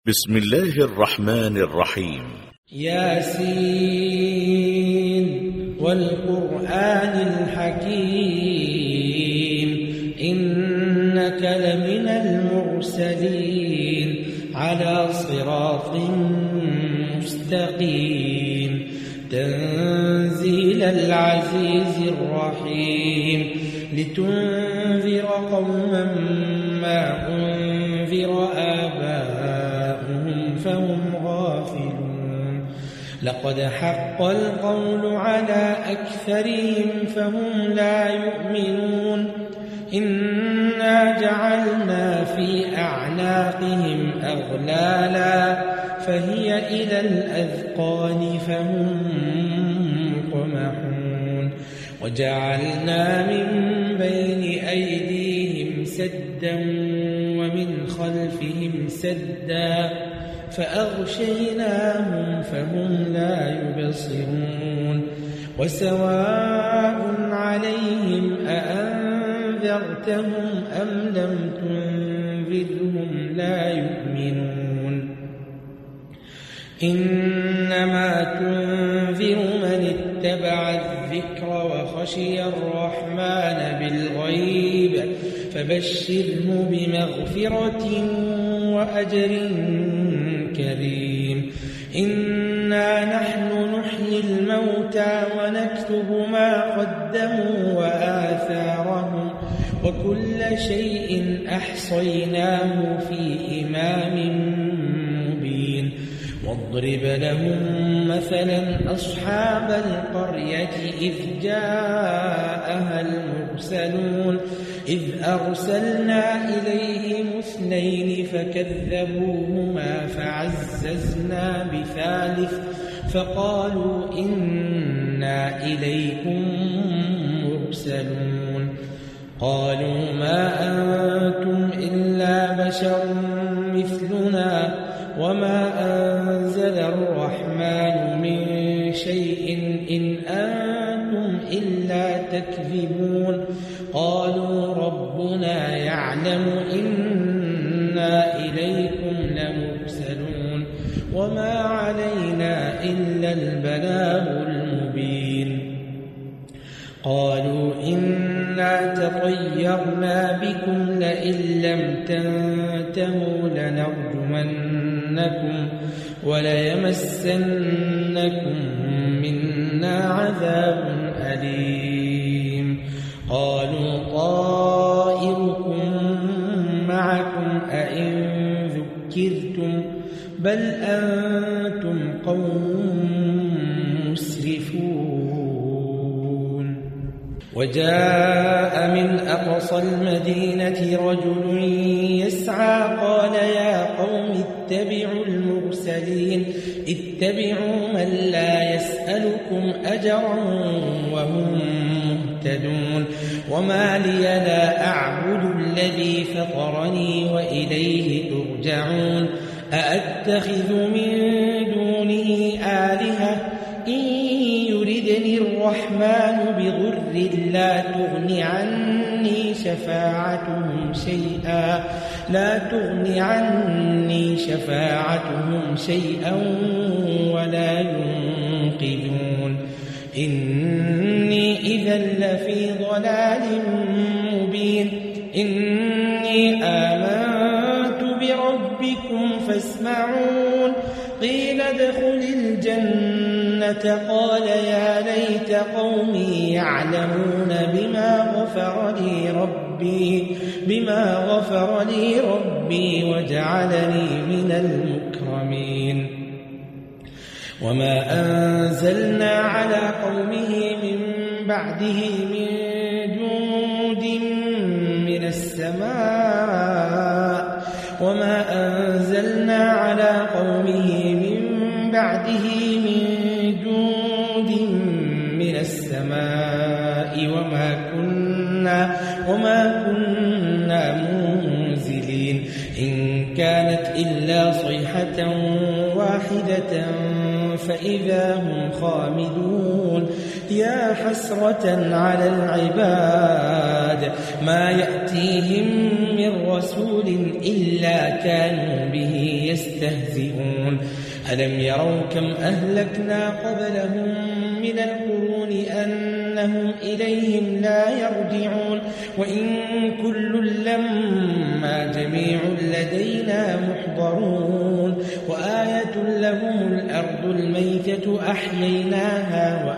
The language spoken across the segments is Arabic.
بسم الله الرحمن الرحيم. ياسين والقرآن الحكيم إنك لمن المرسلين على صراط مستقيم تنزيل العزيز الرحيم لتنذر قوما ما أنذر آباؤهم فهم غافلون لقد حق القول على أكثرهم فهم لا يؤمنون إنا جعلنا في أعناقهم أغلالا فهي إلى الأذقان فهم مقمحون وجعلنا من بين أيديهم سدا ومن خلفهم سدا فأغشيناهم فهم لا يبصرون وسواء عليهم أأنذرتهم أم لم تنذرهم لا يؤمنون إنما تنذر من اتبع الذكر وخشي الرحمن بالغيب فبشره بمغفرة وأجر كريم إنا نحن نحيي الموتى ونكتب ما قدموا وآثارهم وكل شيء أحصيناه في إمام مبين واضرب لهم مثلا أصحاب القرية إذ جاءها المرسلون إذ أرسلنا إليهم 2 فكذبوهما فعززنا بثالث فقالوا إنا إليكم مرسلون قالوا ما أنتم إلا بشر مثلنا وما أنزل الرحمن من شيء إن أنتم إلا تكذبون قالوا ربنا يعلم إنا إليكم لمرسلون وما علينا إلا البلاغ المبين قالوا إنا تطيرنا بكم لئن لم تنتهوا لنرجمنكم وليمسنكم منا عذاب أليم قالوا طائركم معكم أئن ذكرتم بل أنتم قوم مسرفون وجاء من أقصى المدينة رجل يسعى قال يا قوم اتبعوا المرسلين اتبعوا من لا يسألكم أجرا وهم مهتدون وما لي لا أعبد الذي فطرني وإليه ترجعون أأتخذ من دونه آلهة إن يردني الرحمن بضر لا تغن عني شفاعتهم شيئا ولا ينقذون إني إذا لفي ضلال مبين إني آمنت بربكم فاسمعون قيل ادخل الجنة قال يا ليت قومي يعلمون بما غفر لي ربي وجعلني من المكرمين وما أنزلنا على قومه من بعده من جند من السماء وما كنا منزلين إن كانت إلا صيحة واحدة فإذا هم خامدون يا حسرة على العباد ما يأتيهم من رسول إلا كانوا به يستهزئون ألم يروا كم أهلكنا قبلهم من القرون أنهم إليهم لا يرجعون وإن كل لما جميع لدينا محضرون وآية لهم الأرض الميتة أحييناها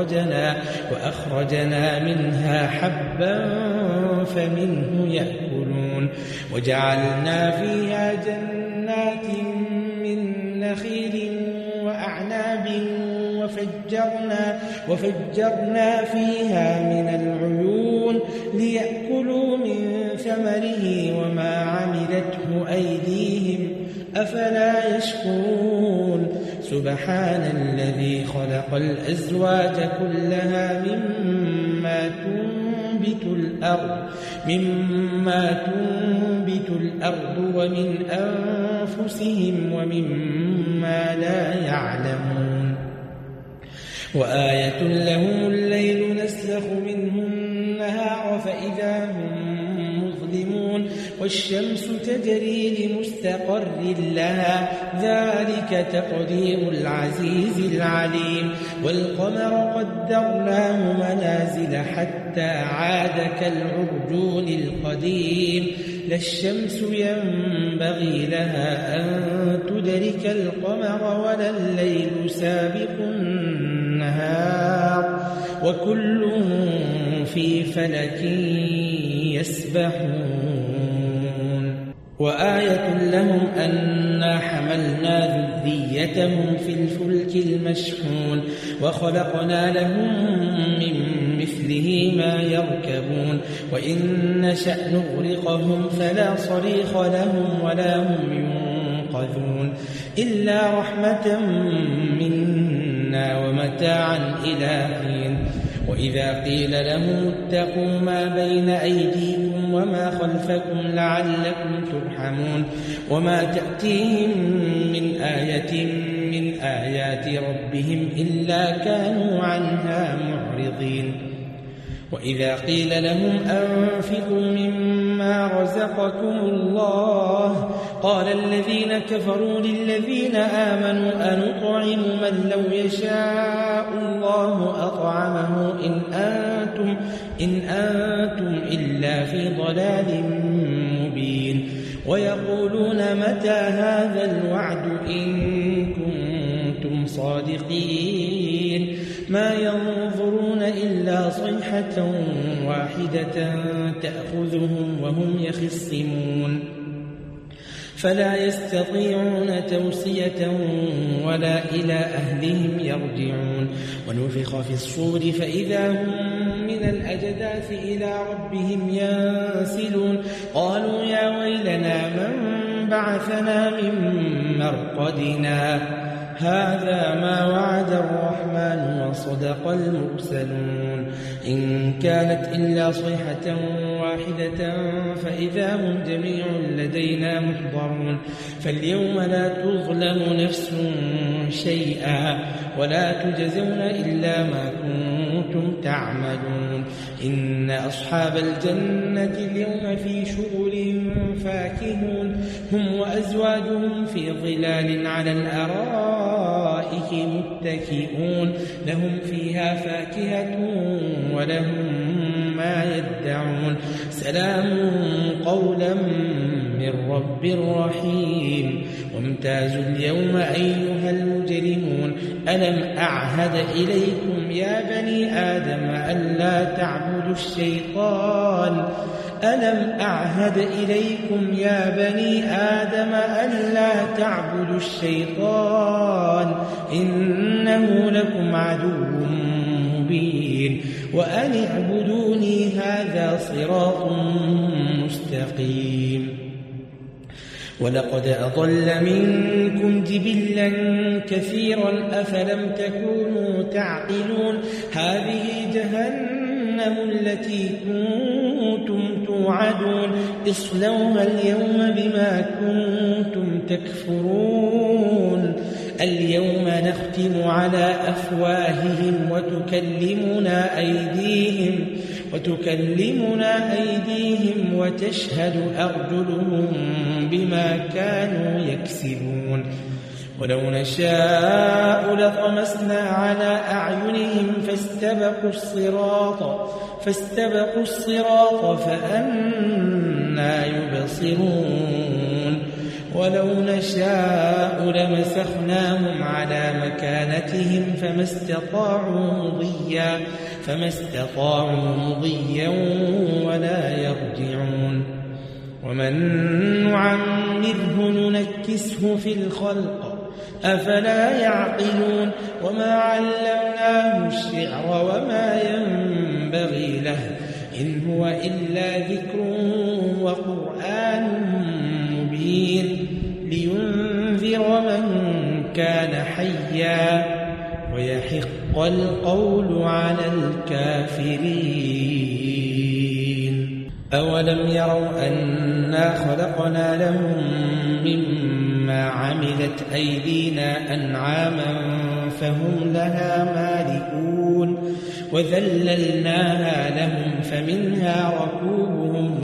وأخرجنا منها حبا فمنه يأكلون وجعلنا فيها جنات من نخيل وأعناب وفجرنا فيها من العيون ليأكلوا من ثمره وما عملته أيديهم أفلا يشكرون سبحان الذي خلق الأزواج كلها مما تنبت الأرض ومن أنفسهم ومما لا يعلمون وآية لهم الليل نسلخ منه النهار فإذا هم مظلمون والشمس تجري لمستقر لها ذلك تقدير العزيز العليم والقمر قدرناه منازل حتى عاد كالعرجون القديم لا الشمس ينبغي لها أن تدرك القمر ولا الليل سابق النهار وكل في فلك يسبحون وآية لهم أنا حملنا ذريتهم في الفلك المشحون وخلقنا لهم من مثله ما يركبون وإن نشأ نغرقهم فلا صريخ لهم ولا هم ينقذون إلا رحمة منا ومتاعا إلى حين وإذا قيل لهم اتقوا ما بين أيديكم وما خلفكم لعلكم ترحمون وما تأتيهم من آية من آيات ربهم إلا كانوا عنها معرضين وإذا قيل لهم أنفقوا مما رزقكم الله قال الذين كفروا للذين آمنوا أنطعم من لو يشاء الله أطعمه إن أنتم إلا في ضلال مبين ويقولون متى هذا الوعد إن كنتم صادقين ما ينظرون إلا صيحة واحدة تأخذهم وهم يخصمون فلا يستطيعون توصية ولا إلى أهلهم يرجعون ونفخ في الصور فإذا هم من الأجداث إلى ربهم ينسلون قالوا يا ويلنا من بعثنا من مرقدنا هذا ما وعد الرحمن وصدق المرسلون إن كانت إلا صيحة واحدة فإذا هم جميع لدينا محضرون فاليوم لا تظلم نفس شيئا ولا تجزون إلا ما كنتم تعملون إن أصحاب الجنة اليوم في شغل فاكهون هم وأزواجهم في ظلال على الأرائك متكئون لهم فيها فاكهة ولهم ما يدعون سلام قولا من رب رحيم وامتازوا اليوم أيها المجرمون ألم أعهد إليكم يا بني آدم ألا تعبدوا الشيطان ألم أعهد إليكم يا بني آدم ألا تعبدوا الشيطان إنه لكم عدو مبين وأن اعبدوني هذا صراط مستقيم ولقد أضل منكم جبلا كثيرا أفلم تكونوا تعقلون هذه جهنم جهنم التي كنتم توعدون اصلوها اليوم بما كنتم تكفرون اليوم نختم على أفواههم وتكلمنا أيديهم وتشهد أرجلهم بما كانوا يكسبون ولو نشاء لطمسنا على أعينهم فاستبقوا الصراط فأنى يبصرون ولو نشاء لمسخناهم على مكانتهم فما استطاعوا مضيا ولا يرجعون ومن نعمره ننكسه في الخلق أفلا يعقلون وما علمناه الشعر وما ينبغي له إن هو إلا ذكر وقرآن مبين لينذر من كان حيا ويحق القول على الكافرين أولم يروا أنا خلقنا لهم مما عملت أيدينا أنعاما فهم لها مالكون وذللناها لهم فمنها ركوبهم